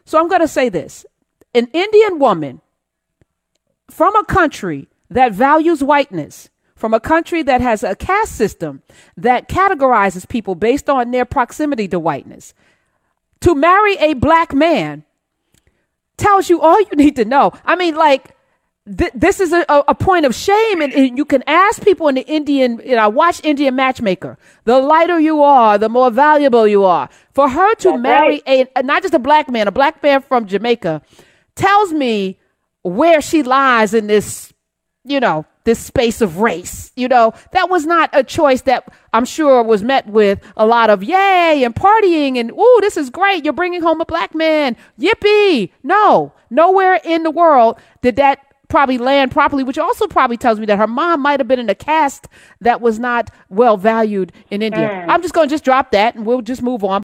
So I'm going to say this. An Indian woman from a country that values whiteness, from a country that has a caste system that categorizes people based on their proximity to whiteness, to marry a black man tells you all you need to know. I mean, like, this is a point of shame. And you can ask people in the Indian, I watch Indian Matchmaker. The lighter you are, the more valuable you are. For her to marry not just a black man from Jamaica tells me where she lies in this, this space of race. That was not a choice that I'm sure was met with a lot of yay and partying and, ooh, this is great. You're bringing home a black man. Yippee. No, nowhere in the world did that probably land properly, which also probably tells me that her mom might have been in a caste that was not well valued in India. I'm just going to drop that and we'll just move on.